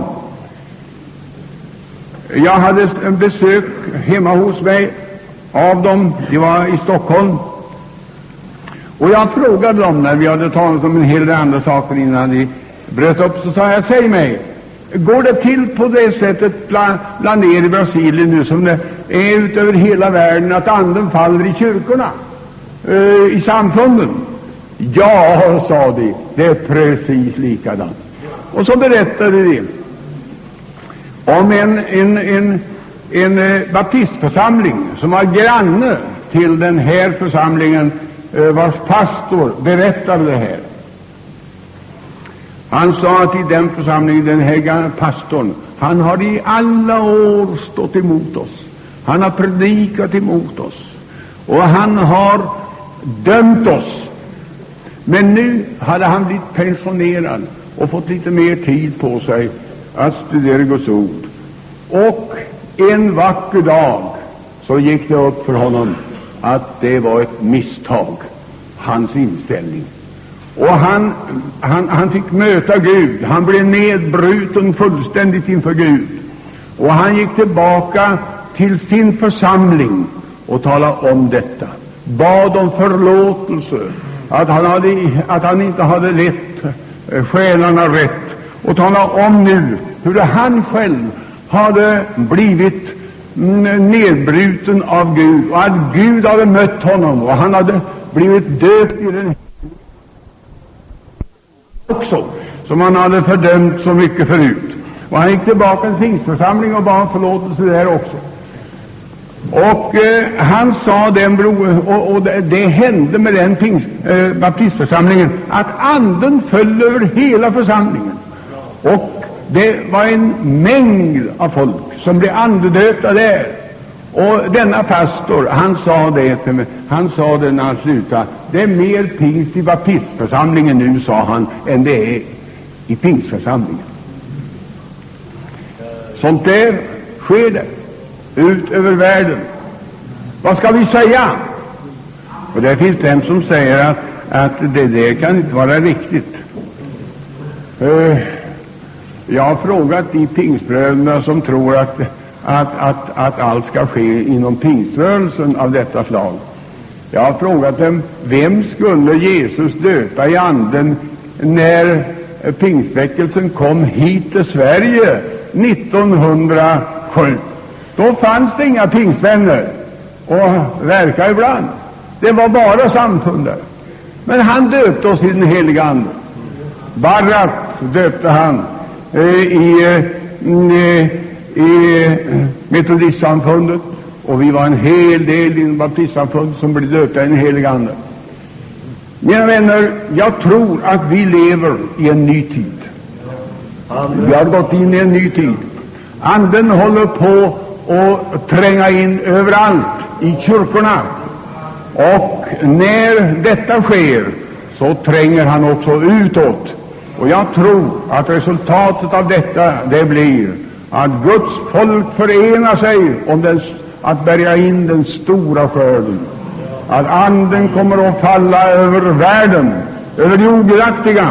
Jag hade besök hemma hos mig av dem, de var i Stockholm, och jag frågade dem när vi hade talat om en hel del andra saker innan de bröt upp, så sa jag: säg mig, går det till på det sättet bland, bland er i Brasilien nu som det är ut över hela världen, att anden faller i kyrkorna, uh, i samfunden? Ja, sa de, det är precis likadant. Och så berättade de om en, en, en, en uh, baptistförsamling som var granne till den här församlingen, uh, vars pastor berättade det här. Han sa att i den församlingen, den här pastorn, han har i alla år stått emot oss. Han har predikat emot oss, och han har dömt oss. Men nu hade han blivit pensionerad och fått lite mer tid på sig att studera Guds ord. Och en vacker dag så gick det upp för honom att det var ett misstag, hans inställning. Och han, han, han fick möta Gud. Han blev nedbruten fullständigt inför Gud. Och han gick tillbaka till sin församling och talade om detta. Bad om förlåtelse, att han, hade, att han inte hade lett själarna rätt. Och talade om nu hur han själv hade blivit nedbruten av Gud. Och att Gud hade mött honom, och han hade blivit döpt i den också, som han hade fördömt så mycket förut. Och han gick tillbaka till en pingstförsamling och bad förlåtelse där också. Och eh, han sa den bro, och, och det, det hände med den pingst, eh, baptistförsamlingen att anden föll över hela församlingen. Och det var en mängd av folk som blev andedöpta där. Och denna pastor, han sa det till mig, han sa det när han slutade: det är mer pingst i baptistförsamlingen nu, sa han, än det är i pingstförsamlingen. Sånt där sker det ut över världen. Vad ska vi säga? Och det finns den som säger att, att det där kan inte vara riktigt. Uh, jag har frågat de pingstbröderna som tror att, att, att, att allt ska ske inom pingströrelsen av detta slag. Jag har frågat dem, vem skulle Jesus döpa i anden när pingstväckelsen kom hit till Sverige nittonhundrasju? Då fanns det inga pingstvänner och verka ibland. Det var bara samfunder. Men han döpte oss i den heliga ande. Barat döpte han eh, i, eh, i metodistsamfundet, och vi var en hel del i baptistsamfundet som blev döpta i den heliga ande. Mina vänner, jag tror att vi lever i en ny tid. Vi har gått in i en ny tid. Anden håller på att tränga in överallt i kyrkorna, och när detta sker så tränger han också utåt. Och jag tror att resultatet av detta det blir att Guds folk förenar sig om den, att bärga in den stora skörden, att anden kommer att falla över världen, över de ogudaktiga.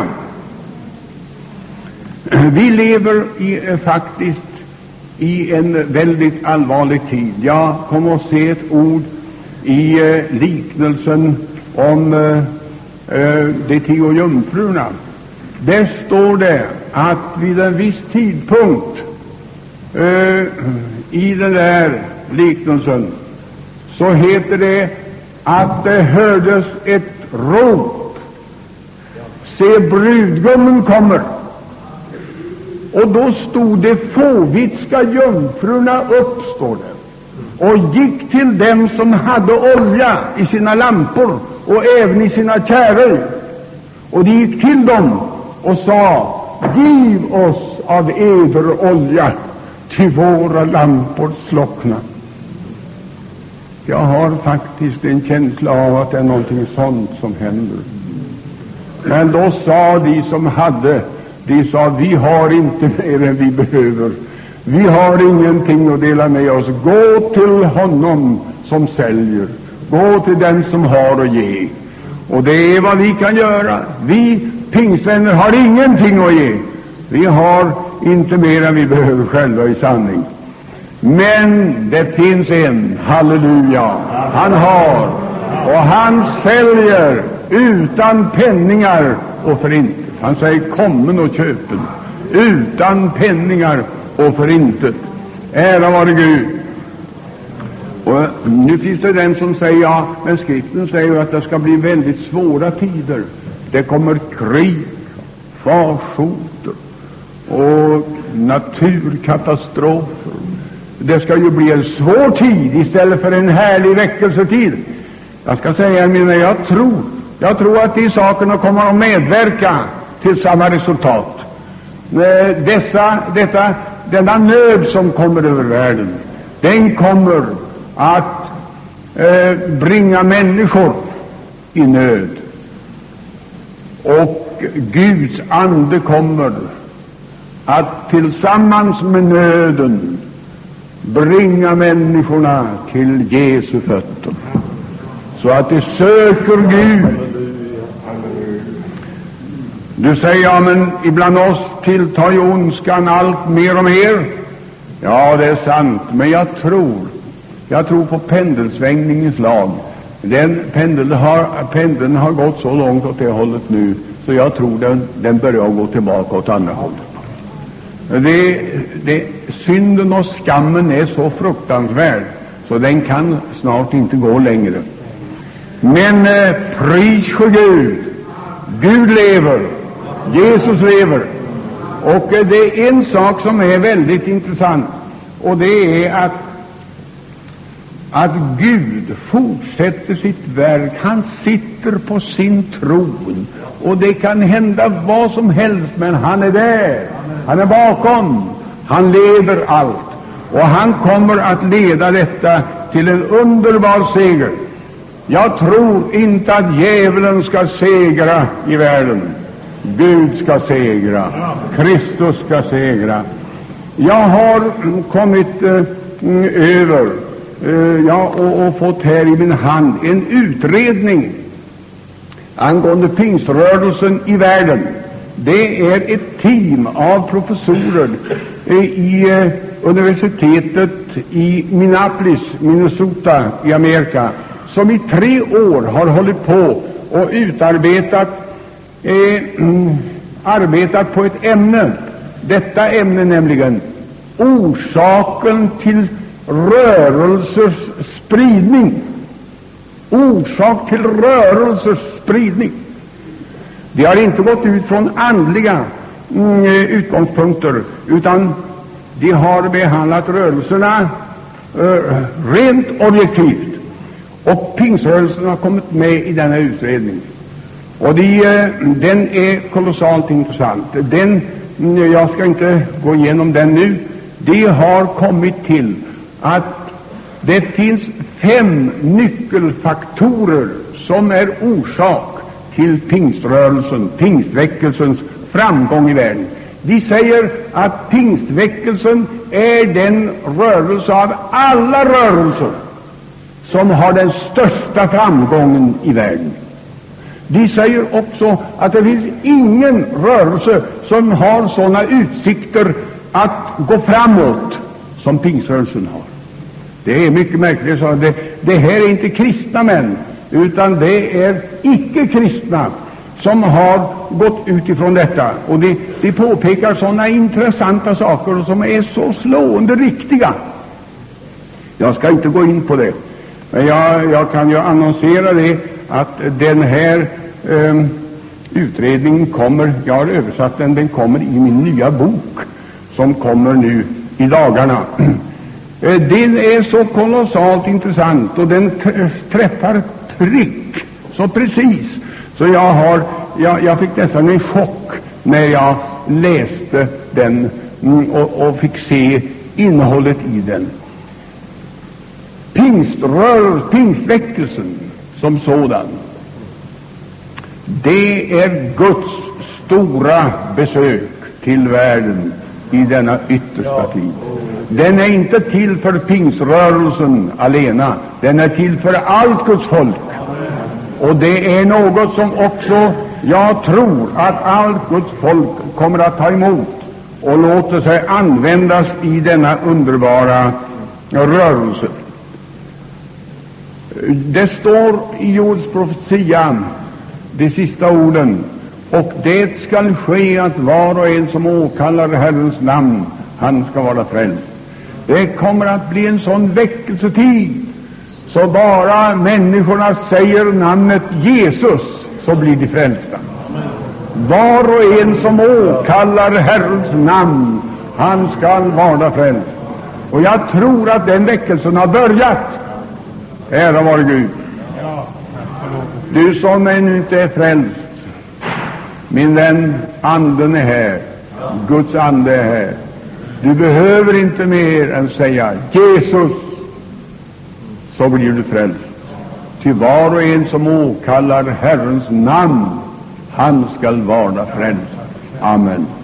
Vi lever i, faktiskt i en väldigt allvarlig tid. Jag kommer att se ett ord i eh, liknelsen om eh, de tio jungfrurna. Där står det att vid en viss tidpunkt eh, i den där liknelsen så heter det att det hördes ett rop: se, brudgummen kommer. Och då stod de fåvitska jungfrurna upp, står det, och gick till dem som hade olja i sina lampor och även i sina kärror. Och de gick till dem och sa: giv oss av eder olja, till våra lampor slockna. Jag har faktiskt en känsla av att det är någonting sånt som händer. Men då sa de som hade, de sa: vi har inte mer än vi behöver. Vi har ingenting att dela med oss. Gå till honom som säljer. Gå till den som har att ge. Och det är vad vi kan göra. Vi pingstvänner har ingenting att ge. Vi har inte mer än vi behöver själva i sanning. Men det finns en, halleluja, han har, och han säljer utan penningar och för intet. Han säger: kommen och köpen, utan penningar och för intet. Ära vare Gud. Och nu finns det den som säger: ja, men skriften säger att det ska bli väldigt svåra tider. Det kommer krig, farsoter och naturkatastrofer. Det ska ju bli en svår tid istället för en härlig väckelsetid. Jag ska säga, mina, jag tror, jag tror att de sakerna kommer att medverka till samma resultat. Dessa, detta, denna nöd som kommer över världen, den kommer att eh, bringa människor i nöd. Och Guds ande kommer att tillsammans med nöden bringa människorna till Jesu fötter, så att de söker Gud. Du säger: ja, men ibland oss tilltar ju ondskan allt mer och mer. Ja, det är sant, men jag tror jag tror på pendelsvängningens lag. Den pendeln har, pendeln har gått så långt åt det hållet nu, så jag tror den, den börjar gå tillbaka åt andra hållet. Det, det, synden och skammen är så fruktansvärd, så den kan snart inte gå längre. Men eh, pris för Gud, Gud lever, Jesus lever. Och eh, det är en sak som är väldigt intressant, och det är att att Gud fortsätter sitt verk. Han sitter på sin tron, och det kan hända vad som helst, men han är där, han är bakom, han leder allt, och han kommer att leda detta till en underbar seger. Jag tror inte att djävulen ska segra i världen. Gud ska segra, Kristus ska segra. Jag har kommit eh, över Uh, ja, och, och fått här i min hand en utredning angående pingströrelsen i världen. Det är ett team av professorer i universitetet i Minneapolis, Minnesota i Amerika, som i tre år har hållit på och utarbetat eh, arbetat på ett ämne. Detta ämne nämligen orsaken till rörelsers spridning. Orsak till rörelsers spridning. De har inte gått ut från andliga mm, utgångspunkter, utan de har behandlat rörelserna uh, rent objektivt. Och pingströrelsen har kommit med i denna utredning. Och de, uh, den är kolossalt intressant. Den, mm, jag ska inte gå igenom den nu. De har kommit till att det finns fem nyckelfaktorer som är orsak till pingströrelsen, pingstväckelsens framgång i världen. De säger att pingstväckelsen är den rörelse av alla rörelser som har den största framgången i världen. De säger också att det finns ingen rörelse som har sådana utsikter att gå framåt som pingströrelsen har. Det är mycket märkligt. Så det, det här är inte kristna män, utan det är icke-kristna som har gått utifrån detta. Och de, de påpekar sådana intressanta saker som är så slående riktiga. Jag ska inte gå in på det, men jag, jag kan ju annonsera det, att den här eh, utredningen kommer, jag har översatt den, den kommer i min nya bok som kommer nu i dagarna. Den är så kolossalt intressant och den träffar prick så precis, så jag har jag, jag fick nästan en chock när jag läste den och, och fick se innehållet i den. Pingströr, pingstväckelsen som sådan, det är Guds stora besök till världen i denna yttersta tid. Den är inte till för pingströrelsen alena, den är till för allt Guds folk. Och det är något som också jag tror att allt Guds folk kommer att ta emot och låta sig användas i denna underbara rörelse. Det står i Joels profetia, de sista orden: och det skall ske att var och en som åkallar Herrens namn, han ska vara frälst. Det kommer att bli en sån väckelsetid, så bara människorna säger namnet Jesus, så blir de frälsta. Var och en som åkallar Herrens namn, han skall vara frälst. Och jag tror att den väckelsen har börjat. Ära vare Gud. Du som ännu inte är frälst, min vän, anden är här. Guds ande är här. Du behöver inte mer än säga Jesus, så blir du frälst. Till var och en som åkallar Herrens namn, han skall vara frälst. Amen.